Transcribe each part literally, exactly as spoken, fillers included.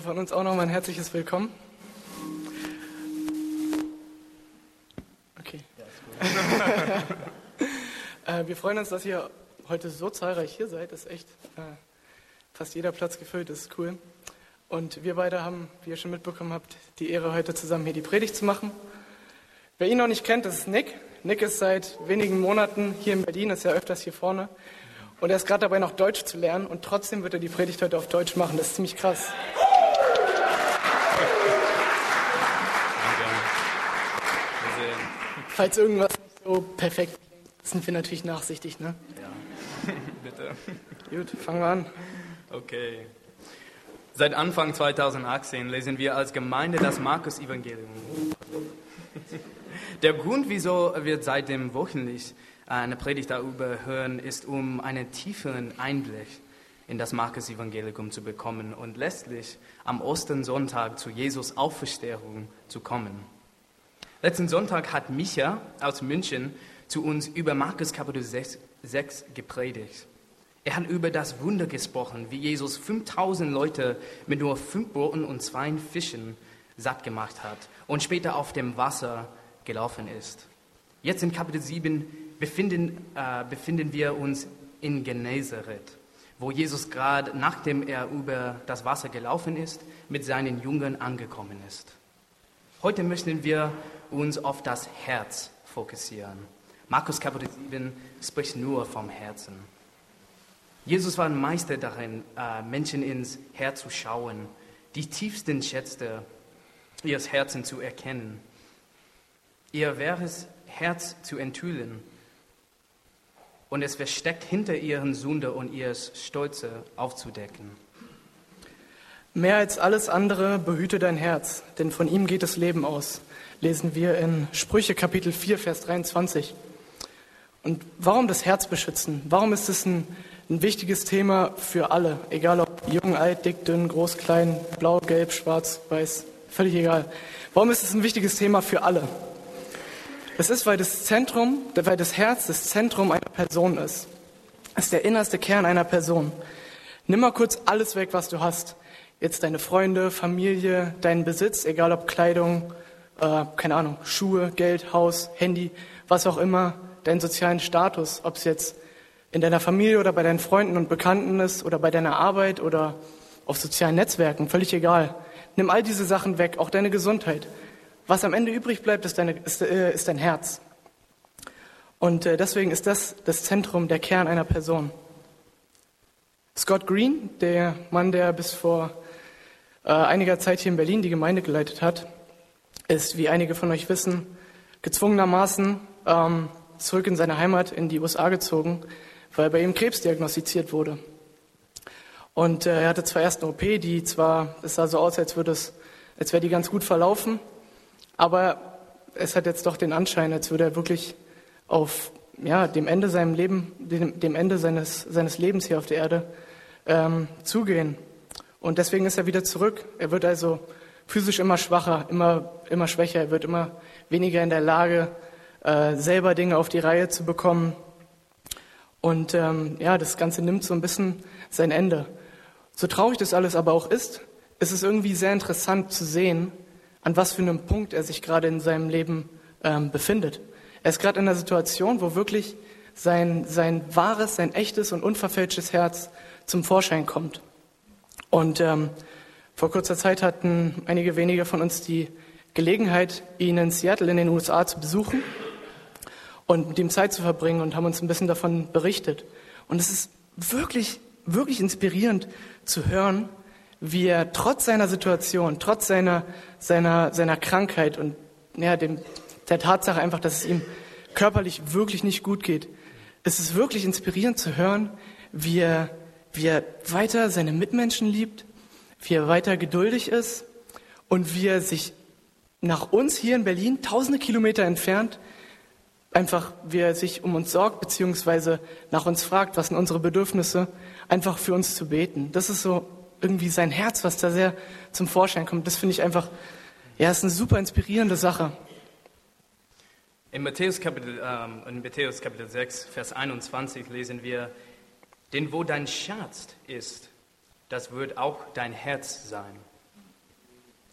von uns auch nochmal ein herzliches Willkommen. Okay. Ja, ist gut. äh, wir freuen uns, dass ihr heute so zahlreich hier seid. Das ist echt äh, fast jeder Platz gefüllt, das ist cool. Und wir beide haben, wie ihr schon mitbekommen habt, die Ehre, heute zusammen hier die Predigt zu machen. Wer ihn noch nicht kennt, das ist Nick. Nick ist seit wenigen Monaten hier in Berlin, ist ja öfters hier vorne. Und er ist gerade dabei, noch Deutsch zu lernen. Und trotzdem wird er die Predigt heute auf Deutsch machen. Das ist ziemlich krass. Falls irgendwas nicht so perfekt klingt, sind wir natürlich nachsichtig, ne? Ja, bitte. Gut, fangen wir an. Okay. Seit Anfang zweitausendachtzehn lesen wir als Gemeinde das Markus-Evangelium. Der Grund, wieso wir seitdem wöchentlich eine Predigt darüber hören, ist, um einen tieferen Einblick in das Markus-Evangelium zu bekommen und letztlich am Ostersonntag zu Jesus' Auferstehung zu kommen. Letzten Sonntag hat Micha aus München zu uns über Markus Kapitel sechs gepredigt. Er hat über das Wunder gesprochen, wie Jesus fünftausend Leute mit nur fünf Broten und zwei Fischen satt gemacht hat und später auf dem Wasser gelaufen ist. Jetzt in Kapitel sieben befinden, äh, befinden wir uns in Genezareth, wo Jesus gerade, nachdem er über das Wasser gelaufen ist, mit seinen Jüngern angekommen ist. Heute möchten wir uns auf das Herz fokussieren. Markus Kapitel sieben spricht nur vom Herzen. Jesus war ein Meister darin, äh, Menschen ins Herz zu schauen, die tiefsten Schätze ihres Herzens zu erkennen, ihr wahres Herz zu enthüllen und es versteckt hinter ihren Sünde und ihres Stolze aufzudecken. Mehr als alles andere behüte dein Herz, denn von ihm geht das Leben aus, lesen wir in Sprüche Kapitel vier, Vers dreiundzwanzig. Und warum das Herz beschützen? Warum ist es ein, ein wichtiges Thema für alle? Egal ob jung, alt, dick, dünn, groß, klein, blau, gelb, schwarz, weiß, völlig egal. Warum ist es ein wichtiges Thema für alle? Das ist, weil das Zentrum, weil das Herz das Zentrum einer Person ist. Es ist der innerste Kern einer Person. Nimm mal kurz alles weg, was du hast. Jetzt deine Freunde, Familie, deinen Besitz, egal ob Kleidung, äh, keine Ahnung, Schuhe, Geld, Haus, Handy, was auch immer, deinen sozialen Status, ob es jetzt in deiner Familie oder bei deinen Freunden und Bekannten ist oder bei deiner Arbeit oder auf sozialen Netzwerken, völlig egal. Nimm all diese Sachen weg, auch deine Gesundheit. Was am Ende übrig bleibt, ist, deine, ist, äh, ist dein Herz. Und äh, deswegen ist das das Zentrum, der Kern einer Person. Scott Green, der Mann, der bis vor äh, einiger Zeit hier in Berlin die Gemeinde geleitet hat, ist, wie einige von euch wissen, gezwungenermaßen ähm, zurück in seine Heimat in die U S A gezogen, weil bei ihm Krebs diagnostiziert wurde. Und äh, er hatte zwar erst eine O P, die zwar, es sah so aus, als würde es, als wäre die ganz gut verlaufen, aber es hat jetzt doch den Anschein, als würde er wirklich auf ja, dem Ende seinem Leben, dem, dem Ende seines, seines Lebens hier auf der Erde ähm, zugehen. Und deswegen ist er wieder zurück. Er wird also physisch immer schwacher, immer, immer schwächer. Er wird immer weniger in der Lage, äh, selber Dinge auf die Reihe zu bekommen. Und ähm, ja, das Ganze nimmt so ein bisschen sein Ende. So traurig das alles aber auch ist, ist es irgendwie sehr interessant zu sehen, an was für einem Punkt er sich gerade in seinem Leben ähm, befindet. Er ist gerade in einer Situation, wo wirklich sein, sein wahres, sein echtes und unverfälschtes Herz zum Vorschein kommt. Und ähm, vor kurzer Zeit hatten einige wenige von uns die Gelegenheit, ihn in Seattle in den U S A zu besuchen und mit ihm Zeit zu verbringen und haben uns ein bisschen davon berichtet. Und es ist wirklich, wirklich inspirierend zu hören, wie er trotz seiner Situation, trotz seiner, seiner, seiner Krankheit und ja, dem, der Tatsache einfach, dass es ihm körperlich wirklich nicht gut geht, es ist wirklich inspirierend zu hören, wie er, wie er weiter seine Mitmenschen liebt, wie er weiter geduldig ist und wie er sich nach uns hier in Berlin, tausende Kilometer entfernt, einfach wie er sich um uns sorgt, beziehungsweise nach uns fragt, was sind unsere Bedürfnisse, einfach für uns zu beten. Das ist so irgendwie sein Herz, was da sehr zum Vorschein kommt. Das finde ich einfach, ja, ist eine super inspirierende Sache. In Matthäus Kapitel, ähm, in Matthäus Kapitel sechs, Vers einundzwanzig lesen wir, denn wo dein Schatz ist, das wird auch dein Herz sein.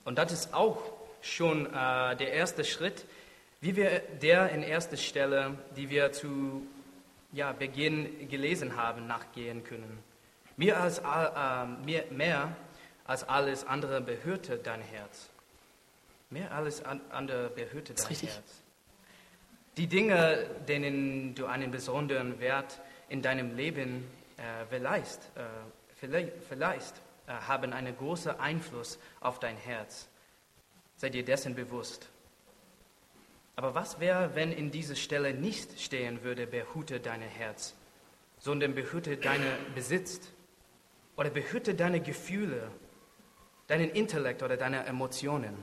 Und das ist auch schon äh, der erste Schritt, wie wir der in erster Stelle, die wir zu ja, Beginn gelesen haben, nachgehen können. Mehr als, äh, mehr, mehr als alles andere behüte dein Herz. Mehr als an, andere behüte dein richtig. Herz. Die Dinge, denen du einen besonderen Wert in deinem Leben äh, verleihst, äh, vielleicht, vielleicht äh, haben einen großen Einfluss auf dein Herz. Sei dir dessen bewusst. Aber was wäre, wenn in dieser Stelle nicht stehen würde, behüte dein Herz, sondern behüte deinen Besitz oder behüte deine Gefühle, deinen Intellekt oder deine Emotionen?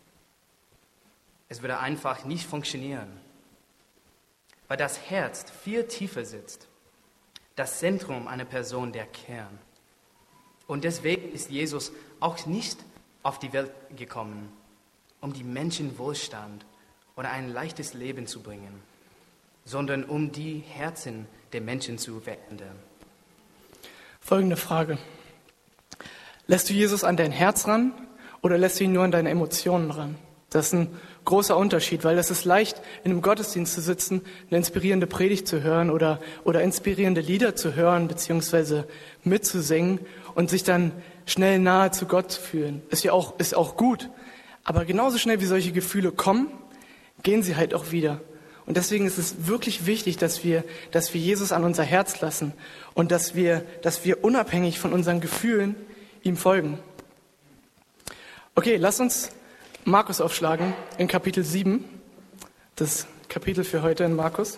Es würde einfach nicht funktionieren, weil das Herz viel tiefer sitzt, das Zentrum einer Person, der Kern. Und deswegen ist Jesus auch nicht auf die Welt gekommen, um die Menschen Wohlstand oder ein leichtes Leben zu bringen, sondern um die Herzen der Menschen zu verändern. Folgende Frage. Lässt du Jesus an dein Herz ran oder lässt du ihn nur an deine Emotionen ran? Das ist ein großer Unterschied, weil es ist leicht, in einem Gottesdienst zu sitzen, eine inspirierende Predigt zu hören oder, oder inspirierende Lieder zu hören, beziehungsweise mitzusingen und sich dann schnell nahe zu Gott zu fühlen. Ist ja auch, ist auch gut. Aber genauso schnell wie solche Gefühle kommen, gehen sie halt auch wieder. Und deswegen ist es wirklich wichtig, dass wir, dass wir Jesus an unser Herz lassen und dass wir, dass wir unabhängig von unseren Gefühlen ihm folgen. Okay, lass uns Markus aufschlagen in Kapitel sieben, das Kapitel für heute in Markus.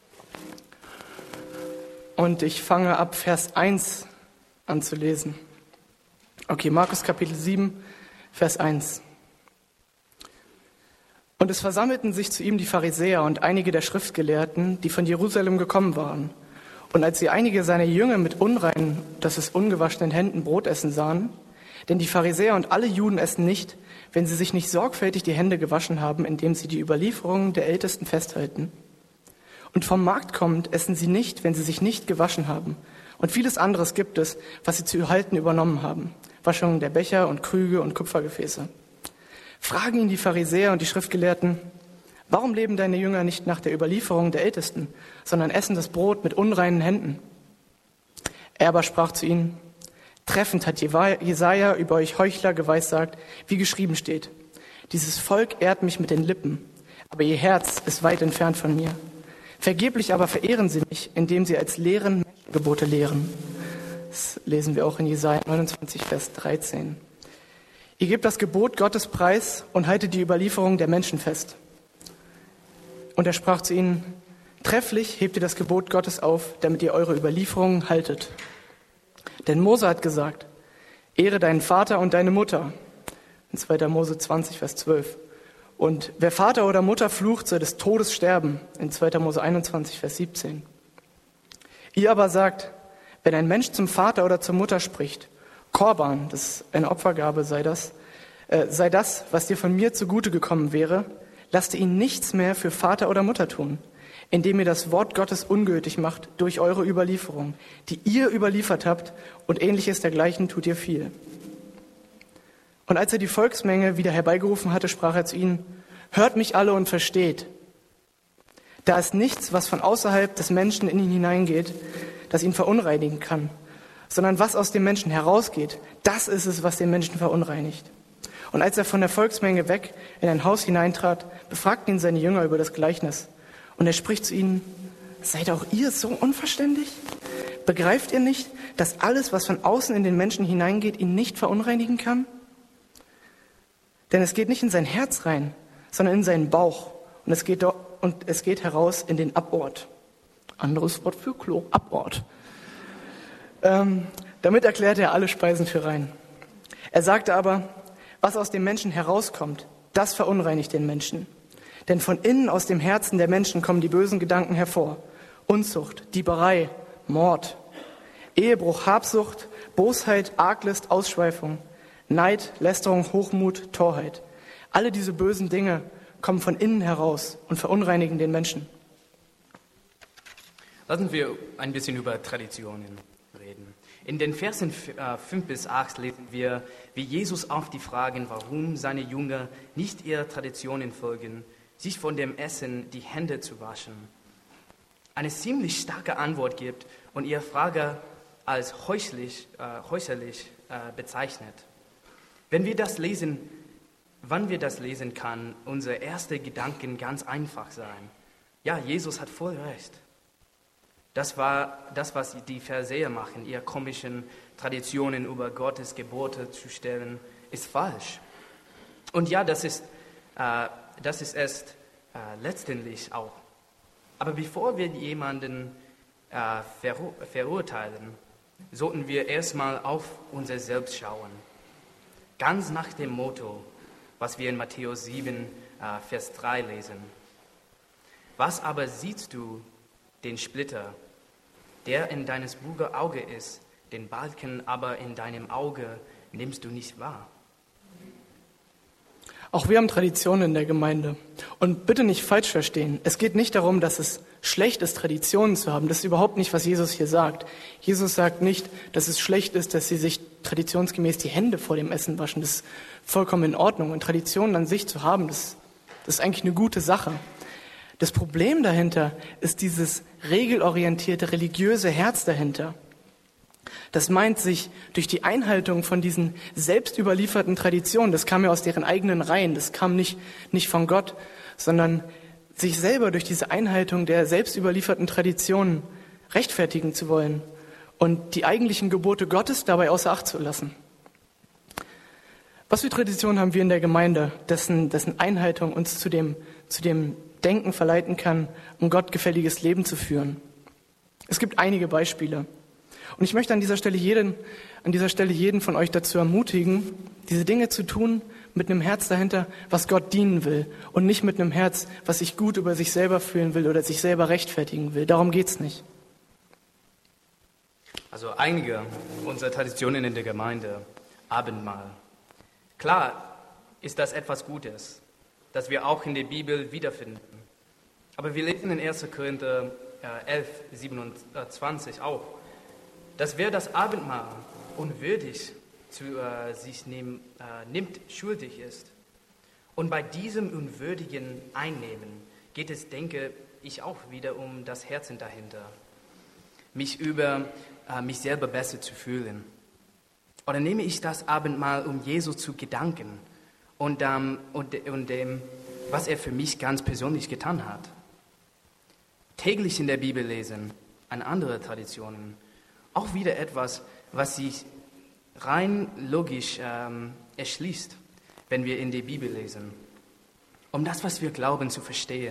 Und ich fange ab Vers eins an zu lesen. Okay, Markus Kapitel sieben, Vers eins. Und es versammelten sich zu ihm die Pharisäer und einige der Schriftgelehrten, die von Jerusalem gekommen waren. Und als sie einige seiner Jünger mit unreinen, das ist ungewaschenen Händen Brot essen sahen, denn die Pharisäer und alle Juden essen nicht, wenn sie sich nicht sorgfältig die Hände gewaschen haben, indem sie die Überlieferungen der Ältesten festhalten. Und vom Markt kommend essen sie nicht, wenn sie sich nicht gewaschen haben. Und vieles anderes gibt es, was sie zu halten übernommen haben. Waschung der Becher und Krüge und Kupfergefäße. Fragen ihn die Pharisäer und die Schriftgelehrten, warum leben deine Jünger nicht nach der Überlieferung der Ältesten, sondern essen das Brot mit unreinen Händen? Er aber sprach zu ihnen, treffend hat Jesaja über euch Heuchler geweissagt, wie geschrieben steht. Dieses Volk ehrt mich mit den Lippen, aber ihr Herz ist weit entfernt von mir. Vergeblich aber verehren sie mich, indem sie als Lehren Menschengebote lehren. Das lesen wir auch in Jesaja neunundzwanzig, Vers dreizehn. Ihr gebt das Gebot Gottes preis und haltet die Überlieferung der Menschen fest. Und er sprach zu ihnen, trefflich hebt ihr das Gebot Gottes auf, damit ihr eure Überlieferungen haltet. Denn Mose hat gesagt, ehre deinen Vater und deine Mutter. In zweiter Mose zwanzig, Vers zwölf. Und wer Vater oder Mutter flucht, soll des Todes sterben. In zweiter Mose einundzwanzig, Vers siebzehn. Ihr aber sagt, wenn ein Mensch zum Vater oder zur Mutter spricht, Korban, das ist eine Opfergabe, sei das, äh, sei das, was dir von mir zugute gekommen wäre, lasst ihn nichts mehr für Vater oder Mutter tun, indem ihr das Wort Gottes ungültig macht durch eure Überlieferung, die ihr überliefert habt, und ähnliches dergleichen tut ihr viel. Und als er die Volksmenge wieder herbeigerufen hatte, sprach er zu ihnen, hört mich alle und versteht. Da ist nichts, was von außerhalb des Menschen in ihn hineingeht, das ihn verunreinigen kann, sondern was aus dem Menschen herausgeht, das ist es, was den Menschen verunreinigt. Und als er von der Volksmenge weg in ein Haus hineintrat, befragten ihn seine Jünger über das Gleichnis. Und er spricht zu ihnen, seid auch ihr so unverständig? Begreift ihr nicht, dass alles, was von außen in den Menschen hineingeht, ihn nicht verunreinigen kann? Denn es geht nicht in sein Herz rein, sondern in seinen Bauch. Und es geht, do- und es geht heraus in den Abort. Anderes Wort für Klo, Abort. Ähm, damit erklärte er alle Speisen für rein. Er sagte aber, was aus dem Menschen herauskommt, das verunreinigt den Menschen. Denn von innen aus dem Herzen der Menschen kommen die bösen Gedanken hervor. Unzucht, Dieberei, Mord, Ehebruch, Habsucht, Bosheit, Arglist, Ausschweifung, Neid, Lästerung, Hochmut, Torheit. Alle diese bösen Dinge kommen von innen heraus und verunreinigen den Menschen. Lassen wir ein bisschen über Traditionen reden. In den Versen fünf bis acht lesen wir, wie Jesus auf die Fragen, warum seine Jünger nicht ihrer Traditionen folgen, sich von dem Essen die Hände zu waschen, eine ziemlich starke Antwort gibt und ihre Frage als häuslich, äh, häuserlich äh, bezeichnet. Wenn wir das lesen, wann wir das lesen, kann unser erster Gedanke ganz einfach sein. Ja, Jesus hat voll recht. Das war das, was die Pharisäer machen, ihre komischen Traditionen über Gottes Gebote zu stellen, ist falsch. Und ja, das ist, äh, das ist es äh, letztendlich auch. Aber bevor wir jemanden äh, verur- verurteilen, sollten wir erstmal auf uns selbst schauen. Ganz nach dem Motto, was wir in Matthäus sieben, äh, Vers drei lesen. Was aber siehst du, den Splitter, der in deines Bruders Auge ist, den Balken aber in deinem Auge nimmst du nicht wahr? Auch wir haben Traditionen in der Gemeinde. Und bitte nicht falsch verstehen. Es geht nicht darum, dass es schlecht ist, Traditionen zu haben. Das ist überhaupt nicht, was Jesus hier sagt. Jesus sagt nicht, dass es schlecht ist, dass sie sich traditionsgemäß die Hände vor dem Essen waschen. Das ist vollkommen in Ordnung. Und Traditionen an sich zu haben, das, das ist eigentlich eine gute Sache. Das Problem dahinter ist dieses regelorientierte, religiöse Herz dahinter. Das meint, sich durch die Einhaltung von diesen selbst überlieferten Traditionen, das kam ja aus deren eigenen Reihen, das kam nicht, nicht von Gott, sondern sich selber durch diese Einhaltung der selbst überlieferten Traditionen rechtfertigen zu wollen und die eigentlichen Gebote Gottes dabei außer Acht zu lassen. Was für Traditionen haben wir in der Gemeinde, dessen, dessen Einhaltung uns zu dem, zu dem Denken verleiten kann, um gottgefälliges Leben zu führen? Es gibt einige Beispiele. Und ich möchte an dieser Stelle jeden, an dieser Stelle jeden von euch dazu ermutigen, diese Dinge zu tun mit einem Herz dahinter, was Gott dienen will und nicht mit einem Herz, was sich gut über sich selber fühlen will oder sich selber rechtfertigen will. Darum geht's nicht. Also einige unserer Traditionen in der Gemeinde, Abendmahl. Klar ist das etwas Gutes, das wir auch in der Bibel wiederfinden. Aber wir lesen in erster Korinther elf, siebenundzwanzig auch, dass wer das Abendmahl unwürdig zu äh, sich nehm, äh, nimmt, schuldig ist. Und bei diesem unwürdigen Einnehmen geht es, denke ich, auch wieder um das Herzen dahinter. Mich über äh, mich selber besser zu fühlen. Oder nehme ich das Abendmahl, um Jesus zu gedanken und, ähm, und, und dem, was er für mich ganz persönlich getan hat. Täglich in der Bibel lesen, an andere Traditionen. Auch wieder etwas, was sich rein logisch ähm, erschließt, wenn wir in die Bibel lesen. Um das, was wir glauben, zu verstehen,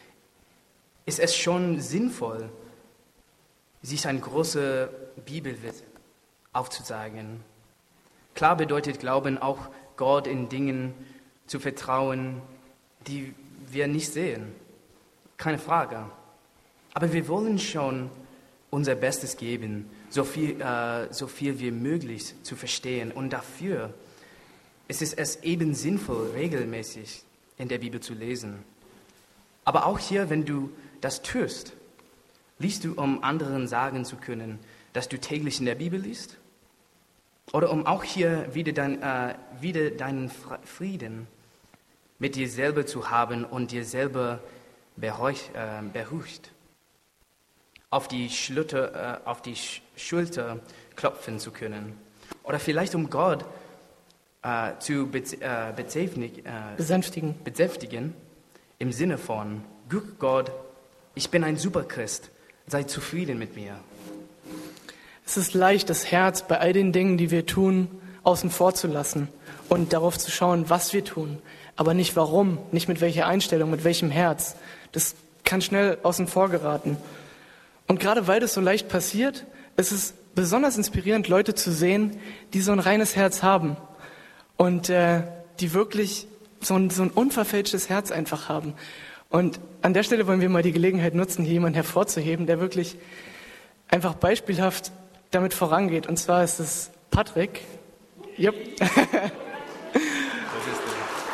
ist es schon sinnvoll, sich ein großer Bibelwissen aufzuzeigen. Klar bedeutet Glauben auch, Gott in Dingen zu vertrauen, die wir nicht sehen. Keine Frage. Aber wir wollen schon unser Bestes geben, so viel, äh, so viel wie möglich zu verstehen. Und dafür ist es, es eben sinnvoll, regelmäßig in der Bibel zu lesen. Aber auch hier, wenn du das tust, liest du, um anderen sagen zu können, dass du täglich in der Bibel liest? Oder um auch hier wieder, dein, äh, wieder deinen Frieden mit dir selber zu haben und dir selber beruhigt, äh, beruhigt. Auf die, Schulter, äh, auf die Schulter klopfen zu können. Oder vielleicht um Gott äh, zu bez- äh, bezäftig, äh, Besänftigen. besänftigen, im Sinne von, guck Gott, ich bin ein Superchrist, sei zufrieden mit mir. Es ist leicht, das Herz bei all den Dingen, die wir tun, außen vor zu lassen und darauf zu schauen, was wir tun, aber nicht warum, nicht mit welcher Einstellung, mit welchem Herz. Das kann schnell außen vor geraten. Und gerade weil das so leicht passiert, ist es besonders inspirierend, Leute zu sehen, die so ein reines Herz haben und äh, die wirklich so ein, so ein unverfälschtes Herz einfach haben. Und an der Stelle wollen wir mal die Gelegenheit nutzen, hier jemanden hervorzuheben, der wirklich einfach beispielhaft damit vorangeht. Und zwar ist es Patrick. Yep.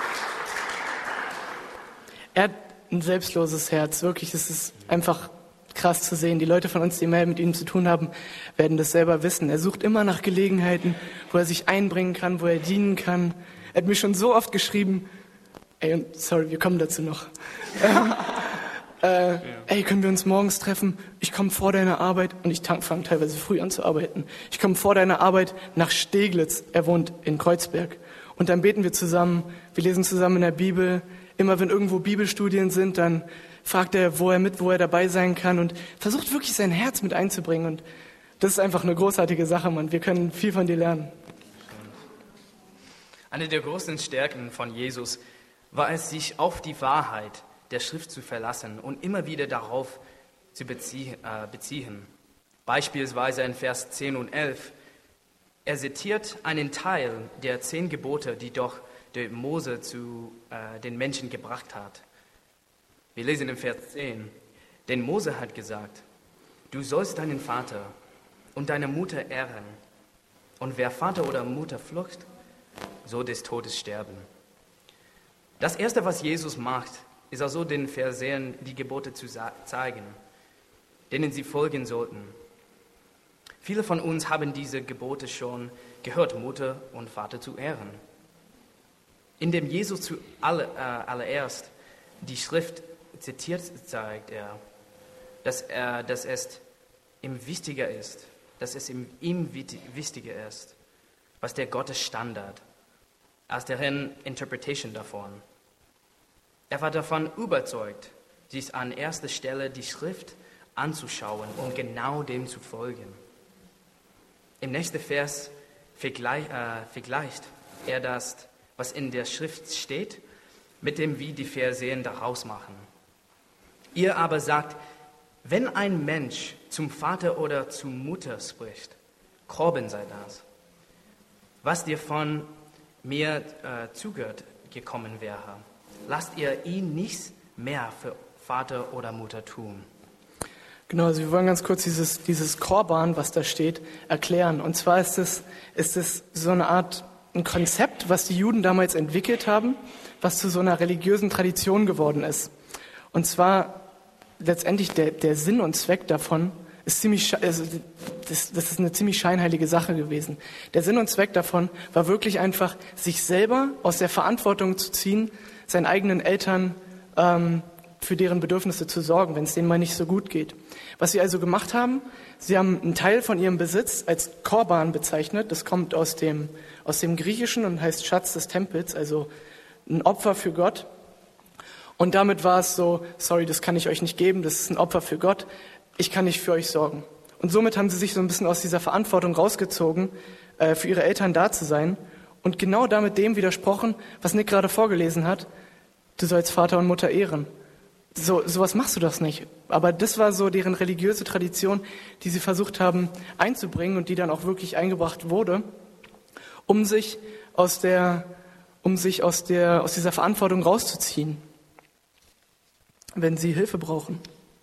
Er hat ein selbstloses Herz, wirklich. Es ist einfach krass zu sehen. Die Leute von uns, die mehr mit ihm zu tun haben, werden das selber wissen. Er sucht immer nach Gelegenheiten, wo er sich einbringen kann, wo er dienen kann. Er hat mir schon so oft geschrieben, ey, und sorry, wir kommen dazu noch. ähm, äh, ja. Ey, können wir uns morgens treffen? Ich komme vor deiner Arbeit, und ich fange teilweise früh an zu arbeiten. Ich komme vor deiner Arbeit nach Steglitz. Er wohnt in Kreuzberg. Und dann beten wir zusammen, wir lesen zusammen in der Bibel. Immer wenn irgendwo Bibelstudien sind, dann fragt er, wo er mit, wo er dabei sein kann und versucht wirklich sein Herz mit einzubringen. Und das ist einfach eine großartige Sache, Mann. Wir können viel von dir lernen. Eine der großen Stärken von Jesus war es, sich auf die Wahrheit der Schrift zu verlassen und immer wieder darauf zu bezie- äh, beziehen. Beispielsweise in Vers zehn und elf. Er zitiert einen Teil der zehn Gebote, die doch der Mose zu äh, den Menschen gebracht hat. Wir lesen im Vers zehn. Denn Mose hat gesagt, du sollst deinen Vater und deine Mutter ehren. Und wer Vater oder Mutter flucht, so des Todes sterben. Das Erste, was Jesus macht, ist also den Pharisäern die Gebote zu zeigen, denen sie folgen sollten. Viele von uns haben diese Gebote schon gehört, Mutter und Vater zu ehren. Indem Jesus zuallererst die Schrift zitiert, zeigt er, dass, er, dass es ihm wichtiger ist, dass es ihm, ihm wichtiger ist, was der Gottesstandard, als deren Interpretation davon. Er war davon überzeugt, sich an erster Stelle die Schrift anzuschauen und genau dem zu folgen. Im nächsten Vers vergleich, äh, vergleicht er das, was in der Schrift steht, mit dem, wie die Pharisäer daraus machen. Ihr aber sagt, wenn ein Mensch zum Vater oder zur Mutter spricht, Korben sei das, was dir von mir äh, zugehört gekommen wäre, lasst ihr ihn nichts mehr für Vater oder Mutter tun. Genau, also wir wollen ganz kurz dieses, dieses Korban, was da steht, erklären. Und zwar ist es, ist es so eine Art, ein Konzept, was die Juden damals entwickelt haben, was zu so einer religiösen Tradition geworden ist. Und zwar letztendlich der, der Sinn und Zweck davon ist ziemlich, also das, das ist eine ziemlich scheinheilige Sache gewesen. Der Sinn und Zweck davon war wirklich einfach, sich selber aus der Verantwortung zu ziehen, seinen eigenen Eltern ähm, für deren Bedürfnisse zu sorgen, wenn es denen mal nicht so gut geht. Was sie also gemacht haben, sie haben einen Teil von ihrem Besitz als Korban bezeichnet. Das kommt aus dem, aus dem Griechischen und heißt Schatz des Tempels, also ein Opfer für Gott. Und damit war es so, sorry, das kann ich euch nicht geben, das ist ein Opfer für Gott, ich kann nicht für euch sorgen. Und somit haben sie sich so ein bisschen aus dieser Verantwortung rausgezogen, äh, für ihre Eltern da zu sein und genau damit dem widersprochen, was Nick gerade vorgelesen hat, du sollst Vater und Mutter ehren. So, sowas machst du das nicht. Aber das war so deren religiöse Tradition, die sie versucht haben einzubringen und die dann auch wirklich eingebracht wurde, um sich aus der, um sich aus der, aus dieser Verantwortung rauszuziehen, wenn sie Hilfe brauchen.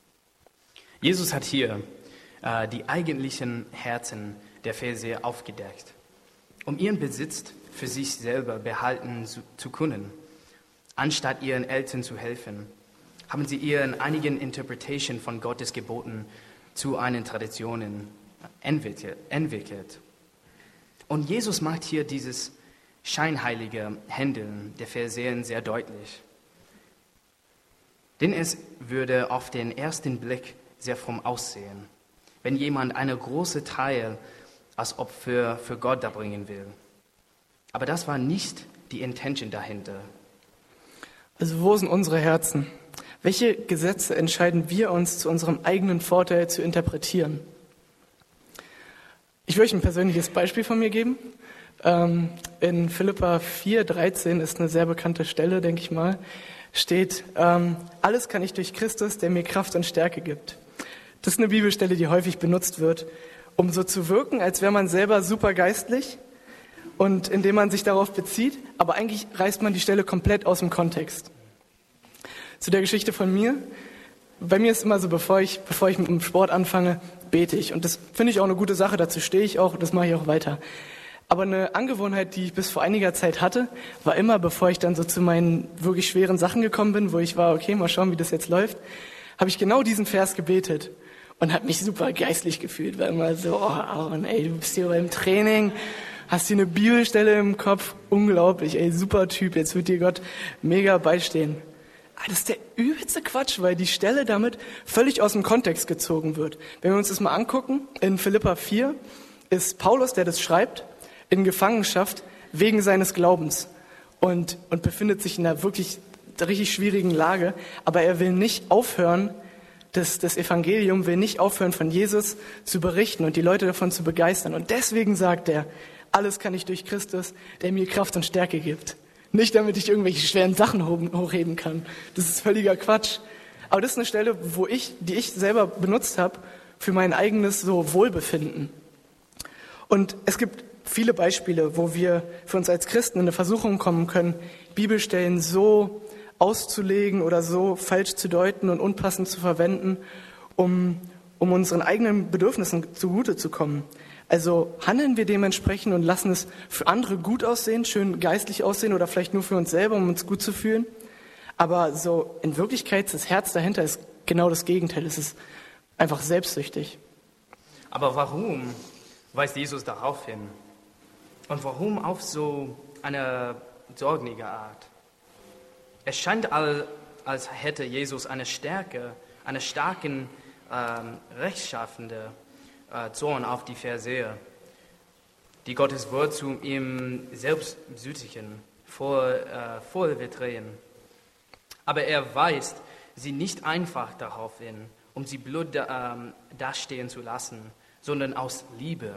Jesus hat hier äh, die eigentlichen Herzen der Pharisäer aufgedeckt, um ihren Besitz für sich selber behalten zu, zu können, anstatt ihren Eltern zu helfen. Haben sie ihren einigen Interpretation von Gottes Geboten zu einen Traditionen entwickelt. Und Jesus macht hier dieses scheinheilige Handeln der Pharisäer sehr deutlich. Denn es würde auf den ersten Blick sehr fromm aussehen, wenn jemand eine große Teil als Opfer für Gott darbringen will. Aber das war nicht die Intention dahinter. Also wo sind unsere Herzen? Welche Gesetze entscheiden wir uns zu unserem eigenen Vorteil zu interpretieren? Ich will euch ein persönliches Beispiel von mir geben. Ähm, in Philipper vier dreizehn ist eine sehr bekannte Stelle, denke ich mal, steht, ähm, alles kann ich durch Christus, der mir Kraft und Stärke gibt. Das ist eine Bibelstelle, die häufig benutzt wird, um so zu wirken, als wäre man selber super geistlich und indem man sich darauf bezieht, aber eigentlich reißt man die Stelle komplett aus dem Kontext. Zu der Geschichte von mir. Bei mir ist immer so, bevor ich, bevor ich mit dem Sport anfange, bete ich. Und das finde ich auch eine gute Sache, dazu stehe ich auch, das mache ich auch weiter. Aber eine Angewohnheit, die ich bis vor einiger Zeit hatte, war immer, bevor ich dann so zu meinen wirklich schweren Sachen gekommen bin, wo ich war, okay, mal schauen, wie das jetzt läuft, habe ich genau diesen Vers gebetet und habe mich super geistlich gefühlt, weil immer so, oh Aaron, ey, du bist hier beim Training, hast hier eine Bibelstelle im Kopf, unglaublich, ey, super Typ, jetzt wird dir Gott mega beistehen. Aber das ist der übelste Quatsch, weil die Stelle damit völlig aus dem Kontext gezogen wird. Wenn wir uns das mal angucken, in Philipper vier ist Paulus, der das schreibt, in Gefangenschaft wegen seines Glaubens und, und befindet sich in einer wirklich richtig schwierigen Lage, aber er will nicht aufhören, das, das Evangelium will nicht aufhören, von Jesus zu berichten und die Leute davon zu begeistern. Und deswegen sagt er, alles kann ich durch Christus, der mir Kraft und Stärke gibt. Nicht, damit ich irgendwelche schweren Sachen hochheben kann. Das ist völliger Quatsch. Aber das ist eine Stelle, wo ich, die ich selber benutzt habe, für mein eigenes so Wohlbefinden. Und es gibt viele Beispiele, wo wir für uns als Christen in eine Versuchung kommen können, Bibelstellen so auszulegen oder so falsch zu deuten und unpassend zu verwenden, um, um unseren eigenen Bedürfnissen zugute zu kommen. Also handeln wir dementsprechend und lassen es für andere gut aussehen, schön geistlich aussehen oder vielleicht nur für uns selber, um uns gut zu fühlen. Aber so in Wirklichkeit, das Herz dahinter ist genau das Gegenteil. Es ist einfach selbstsüchtig. Aber warum weist Jesus darauf hin? Und warum auf so eine sorgliche Art? Es scheint, als hätte Jesus eine Stärke, eine starken, ähm, rechtschaffende äh, Zorn auf die Pharisäer, die Gottes Wort zu ihm selbstsüchtigen, voll, äh, voll betreten. Aber er weist sie nicht einfach darauf hin, um sie blöd äh, dastehen zu lassen, sondern aus Liebe.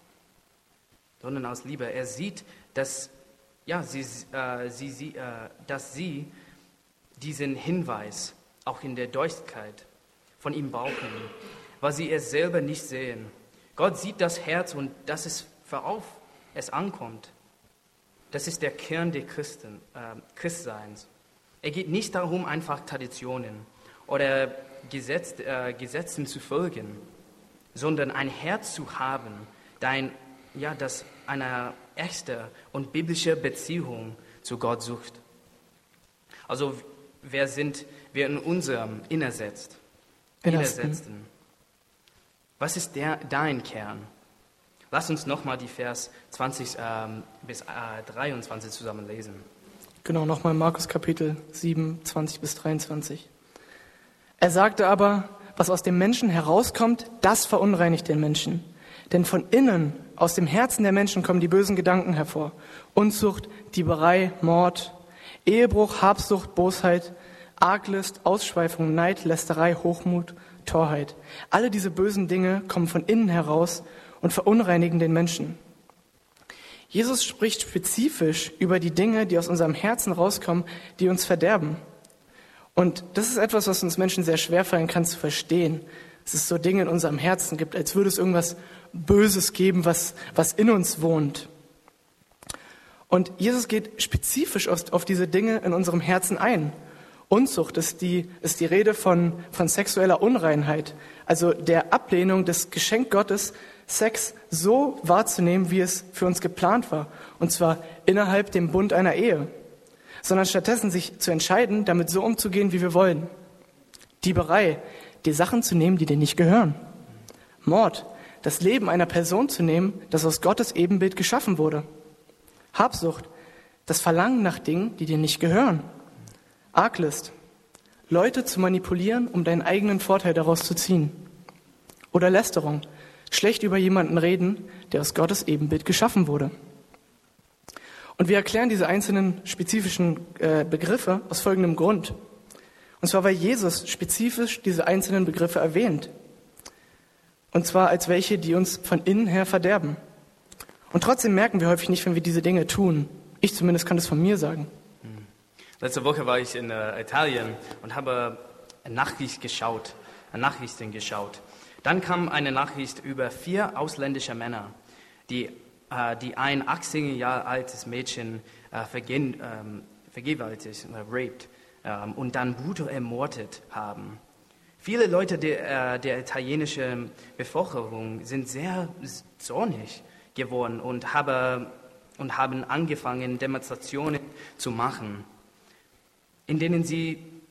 Sondern aus Liebe. Er sieht, dass, ja, sie, äh, sie, sie, äh, dass sie diesen Hinweis auch in der Deutlichkeit von ihm brauchen, weil sie es selber nicht sehen. Gott sieht das Herz und dass es worauf es ankommt. Das ist der Kern des Christen, äh, Christseins. Er geht nicht darum, einfach Traditionen oder Gesetz, äh, Gesetzen zu folgen, sondern ein Herz zu haben, dein, ja, das eine echte und biblische Beziehung zu Gott sucht. Also wer sind wir in unserem Innersetzt, Innersetzten? Was ist der, dein Kern? Lass uns nochmal die Vers zwanzig ähm, bis äh, dreiundzwanzig zusammen lesen. Genau, nochmal Markus Kapitel sieben, zwanzig bis dreiundzwanzig. Er sagte aber, was aus dem Menschen herauskommt, das verunreinigt den Menschen. Denn von innen, aus dem Herzen der Menschen kommen die bösen Gedanken hervor. Unzucht, Dieberei, Mord, Ehebruch, Habsucht, Bosheit, Arglist, Ausschweifung, Neid, Lästerei, Hochmut, Torheit. Alle diese bösen Dinge kommen von innen heraus und verunreinigen den Menschen. Jesus spricht spezifisch über die Dinge, die aus unserem Herzen rauskommen, die uns verderben. Und das ist etwas, was uns Menschen sehr schwerfallen kann zu verstehen. Dass es so Dinge in unserem Herzen gibt, als würde es irgendwas Böses geben, was, was in uns wohnt. Und Jesus geht spezifisch auf diese Dinge in unserem Herzen ein. Unzucht ist die, ist die Rede von, von sexueller Unreinheit, also der Ablehnung des Geschenk Gottes, Sex so wahrzunehmen, wie es für uns geplant war, und zwar innerhalb dem Bund einer Ehe, sondern stattdessen sich zu entscheiden, damit so umzugehen, wie wir wollen. Dieberei, die Sachen zu nehmen, die dir nicht gehören. Mord, das Leben einer Person zu nehmen, das aus Gottes Ebenbild geschaffen wurde. Habsucht, das Verlangen nach Dingen, die dir nicht gehören. Arglist, Leute zu manipulieren, um deinen eigenen Vorteil daraus zu ziehen. Oder Lästerung, schlecht über jemanden reden, der aus Gottes Ebenbild geschaffen wurde. Und wir erklären diese einzelnen spezifischen äh, Begriffe aus folgendem Grund. Und zwar, weil Jesus spezifisch diese einzelnen Begriffe erwähnt. Und zwar als welche, die uns von innen her verderben. Und trotzdem merken wir häufig nicht, wenn wir diese Dinge tun. Ich zumindest kann das von mir sagen. Letzte Woche war ich in äh, Italien und habe eine Nachricht geschaut, Nachrichten geschaut. Dann kam eine Nachricht über vier ausländische Männer, die, äh, die ein achtzehn Jahre altes Mädchen äh, vergen, ähm, vergewaltigt, äh, raped ähm, und dann brutal ermordet haben. Viele Leute der, äh, der italienischen Bevölkerung sind sehr zornig geworden und, habe, und haben angefangen, Demonstrationen zu machen, in denen sie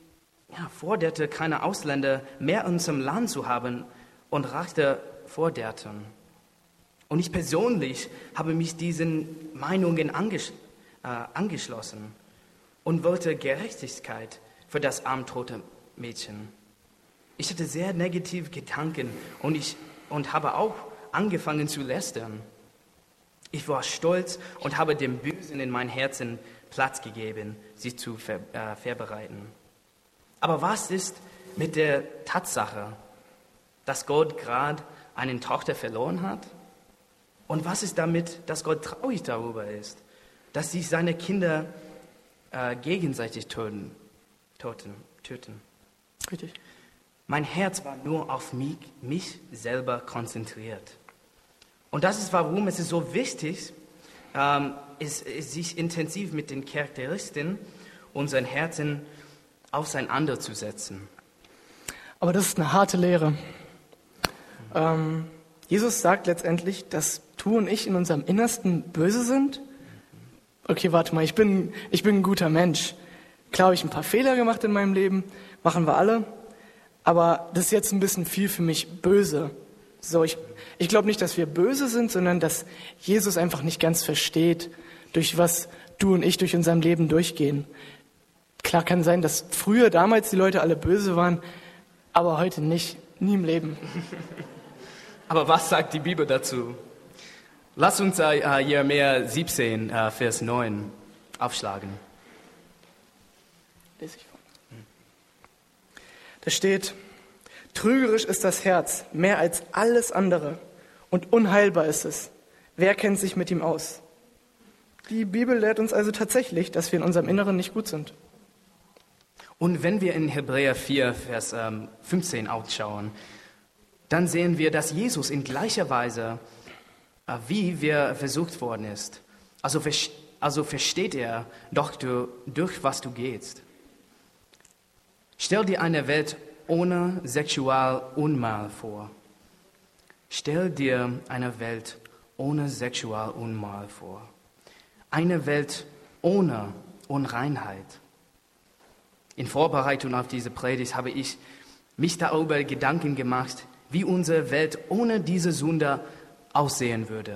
ja, forderte keine Ausländer mehr in unserem Land zu haben und Rechte forderten. Und ich persönlich habe mich diesen Meinungen angesch- äh, angeschlossen und wollte Gerechtigkeit für das armtote Mädchen. Ich hatte sehr negative Gedanken und, ich, und habe auch angefangen zu lästern. Ich war stolz und habe dem Bösen in meinem Herzen Platz gegeben, sich zu ver, äh, vorbereiten. Aber was ist mit der Tatsache, dass Gott gerade eine Tochter verloren hat? Und was ist damit, dass Gott traurig darüber ist, dass sich seine Kinder äh, gegenseitig töten, töten, töten? Richtig. Mein Herz war nur auf mich, mich selber konzentriert. Und das ist, warum es ist so wichtig ähm, ist, ist, sich intensiv mit den Charakteristiken unseren Herzen auseinanderzusetzen. Aber das ist eine harte Lehre. Ähm, Jesus sagt letztendlich, dass du und ich in unserem Innersten böse sind. Okay, warte mal, ich bin, ich bin ein guter Mensch. Klar habe ich ein paar Fehler gemacht in meinem Leben, machen wir alle. Aber das ist jetzt ein bisschen viel für mich böse. So, ich, ich glaube nicht, dass wir böse sind, sondern dass Jesus einfach nicht ganz versteht, durch was du und ich durch unserem Leben durchgehen. Klar kann sein, dass früher, damals die Leute alle böse waren, aber heute nicht, nie im Leben. Aber was sagt die Bibel dazu? Lass uns äh, Jeremia siebzehn, äh, Vers neun aufschlagen. Lese ich vor. Da steht: Trügerisch ist das Herz, mehr als alles andere, und unheilbar ist es. Wer kennt sich mit ihm aus? Die Bibel lehrt uns also tatsächlich, dass wir in unserem Inneren nicht gut sind. Und wenn wir in Hebräer vier, Vers ähm, fünfzehn ausschauen, dann sehen wir, dass Jesus in gleicher Weise, äh, wie wir versucht worden ist, also, also versteht er doch, du, durch was du gehst. Stell dir eine Welt ohne Sexualunmal vor. Stell dir eine Welt ohne Sexualunmal vor. Eine Welt ohne Unreinheit. In Vorbereitung auf diese Predigt habe ich mich darüber Gedanken gemacht, wie unsere Welt ohne diese Sünde aussehen würde.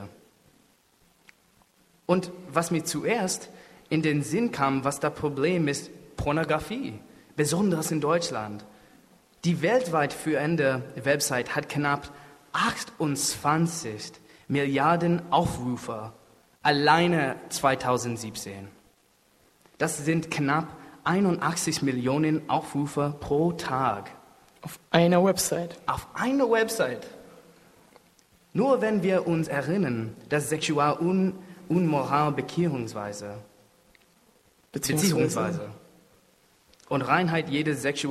Und was mir zuerst in den Sinn kam, was das Problem ist, Pornografie, besonders in Deutschland. Die weltweit führende Website hat knapp achtundzwanzig Milliarden Aufrufe, alleine zweitausendsiebzehn. Das sind knapp einundachtzig Millionen Aufrufe pro Tag. Auf einer Website. Auf einer Website. Nur wenn wir uns erinnern, dass Sexualunmoral Bekehrungsweise, Beziehungsweise und Reinheit jede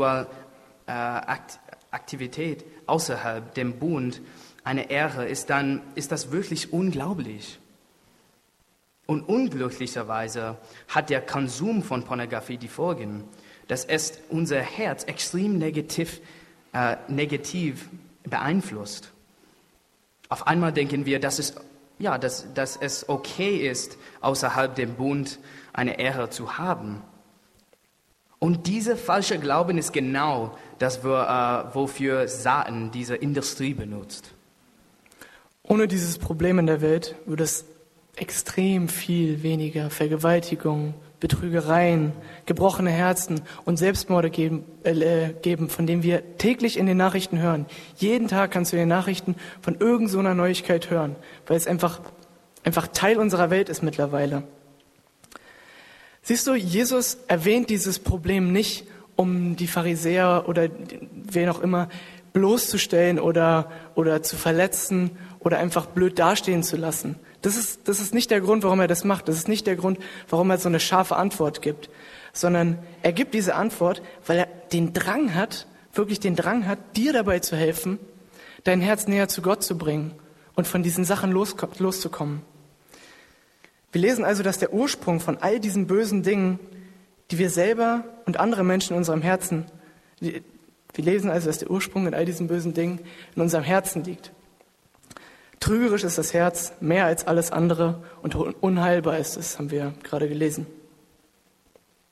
Sexualaktivität äh, außerhalb dem Bund eine Ehre ist, dann ist das wirklich unglaublich. Und unglücklicherweise hat der Konsum von Pornografie die Folgen, dass es unser Herz extrem negativ, äh, negativ beeinflusst. Auf einmal denken wir, dass es, ja, dass, dass es okay ist, außerhalb dem Bund eine Ehre zu haben. Und dieser falsche Glauben ist genau das, wo, äh, wofür Satan diese Industrie benutzt. Ohne dieses Problem in der Welt würde es extrem viel weniger Vergewaltigungen, Betrügereien, gebrochene Herzen und Selbstmorde geben, äh, geben, von denen wir täglich in den Nachrichten hören. Jeden Tag kannst du in den Nachrichten von irgend so einer Neuigkeit hören, weil es einfach, einfach Teil unserer Welt ist mittlerweile. Siehst du, Jesus erwähnt dieses Problem nicht, um die Pharisäer oder wen auch immer bloßzustellen oder, oder zu verletzen oder einfach blöd dastehen zu lassen. Das ist, das ist nicht der Grund, warum er das macht. Das ist nicht der Grund, warum er so eine scharfe Antwort gibt. Sondern er gibt diese Antwort, weil er den Drang hat, wirklich den Drang hat, dir dabei zu helfen, dein Herz näher zu Gott zu bringen und von diesen Sachen los, loszukommen. Wir lesen also, dass der Ursprung von all diesen bösen Dingen, die wir selber und andere Menschen in unserem Herzen, wir lesen also, dass der Ursprung in all diesen bösen Dingen in unserem Herzen liegt. Trügerisch ist das Herz mehr als alles andere und unheilbar ist es, haben wir gerade gelesen.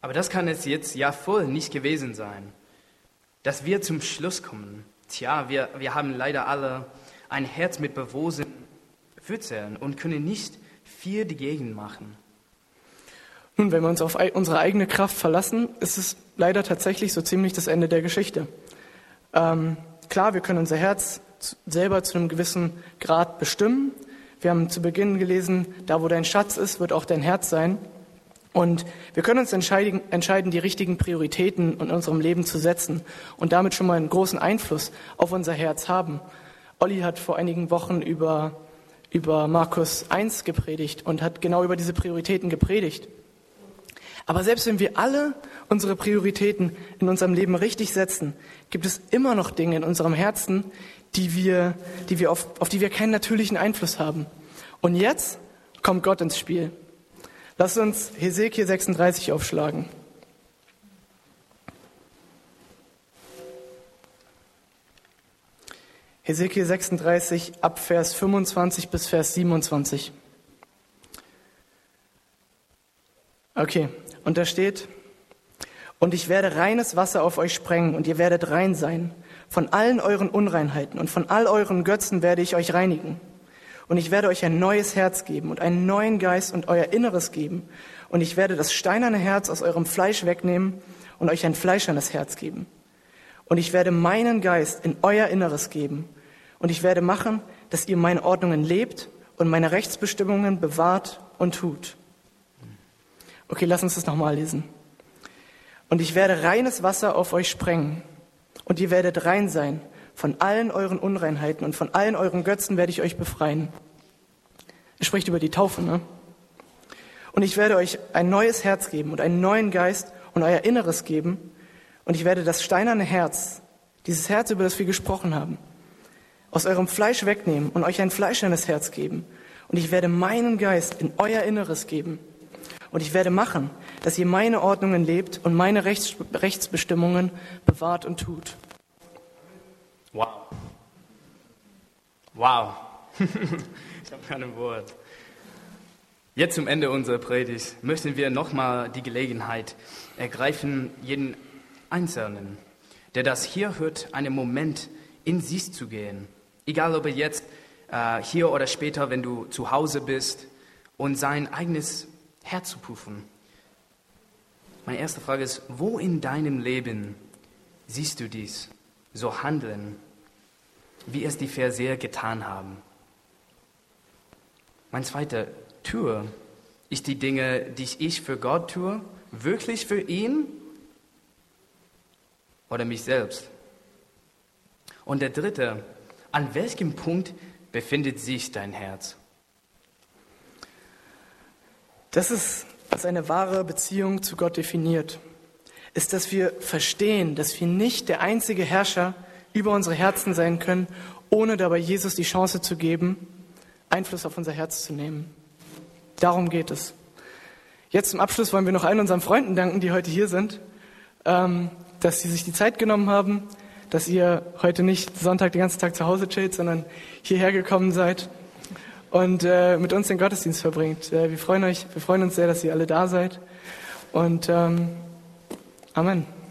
Aber das kann es jetzt ja voll nicht gewesen sein, dass wir zum Schluss kommen. Tja, wir, wir haben leider alle ein Herz mit Bewusstsein füttern und können nicht viel dagegen machen. Nun, wenn wir uns auf unsere eigene Kraft verlassen, ist es leider tatsächlich so ziemlich das Ende der Geschichte. Ähm, klar, wir können unser Herz selber zu einem gewissen Grad bestimmen. Wir haben zu Beginn gelesen, da wo dein Schatz ist, wird auch dein Herz sein. Und wir können uns entscheiden, entscheiden, die richtigen Prioritäten in unserem Leben zu setzen und damit schon mal einen großen Einfluss auf unser Herz haben. Olli hat vor einigen Wochen über, über Markus eins gepredigt und hat genau über diese Prioritäten gepredigt. Aber selbst wenn wir alle unsere Prioritäten in unserem Leben richtig setzen, gibt es immer noch Dinge in unserem Herzen, die wir, die wir auf, auf die wir keinen natürlichen Einfluss haben. Und jetzt kommt Gott ins Spiel. Lass uns Hesekiel sechsunddreißig aufschlagen. Hesekiel sechsunddreißig ab Vers fünfundzwanzig bis Vers siebenundzwanzig. Okay, und da steht: Und ich werde reines Wasser auf euch sprengen, und ihr werdet rein sein. Von allen euren Unreinheiten und von all euren Götzen werde ich euch reinigen. Und ich werde euch ein neues Herz geben und einen neuen Geist und euer Inneres geben. Und ich werde das steinerne Herz aus eurem Fleisch wegnehmen und euch ein fleischernes Herz geben. Und ich werde meinen Geist in euer Inneres geben. Und ich werde machen, dass ihr meine Ordnungen lebt und meine Rechtsbestimmungen bewahrt und tut. Okay, lass uns das nochmal lesen. Und ich werde reines Wasser auf euch sprengen. Und ihr werdet rein sein. Von allen euren Unreinheiten und von allen euren Götzen werde ich euch befreien. Er spricht über die Taufe, ne? Und ich werde euch ein neues Herz geben und einen neuen Geist und euer Inneres geben. Und ich werde das steinerne Herz, dieses Herz, über das wir gesprochen haben, aus eurem Fleisch wegnehmen und euch ein fleischernes Herz geben. Und ich werde meinen Geist in euer Inneres geben. Und ich werde machen, dass ihr meine Ordnungen lebt und meine Rechts- Rechtsbestimmungen bewahrt und tut. Wow. Wow. Ich habe kein Wort. Jetzt zum Ende unserer Predigt möchten wir nochmal die Gelegenheit ergreifen, jeden Einzelnen, der das hier hört, einen Moment in sich zu gehen. Egal, ob er jetzt äh, hier oder später, wenn du zu Hause bist, und sein eigenes Herz zu prüfen. Meine erste Frage ist, wo in deinem Leben siehst du dies so handeln, wie es die Pharisäer getan haben? Mein zweiter, tue ich die Dinge, die ich für Gott tue, wirklich für ihn oder mich selbst? Und der dritte, an welchem Punkt befindet sich dein Herz? Das ist, was eine wahre Beziehung zu Gott definiert, ist, dass wir verstehen, dass wir nicht der einzige Herrscher über unsere Herzen sein können, ohne dabei Jesus die Chance zu geben, Einfluss auf unser Herz zu nehmen. Darum geht es. Jetzt zum Abschluss wollen wir noch allen unseren Freunden danken, die heute hier sind, ähm, dass sie sich die Zeit genommen haben, dass ihr heute nicht Sonntag den ganzen Tag zu Hause chillt, sondern hierher gekommen seid und äh, mit uns den Gottesdienst verbringt. Äh, wir freuen euch, wir freuen uns sehr, dass ihr alle da seid. Und ähm, Amen.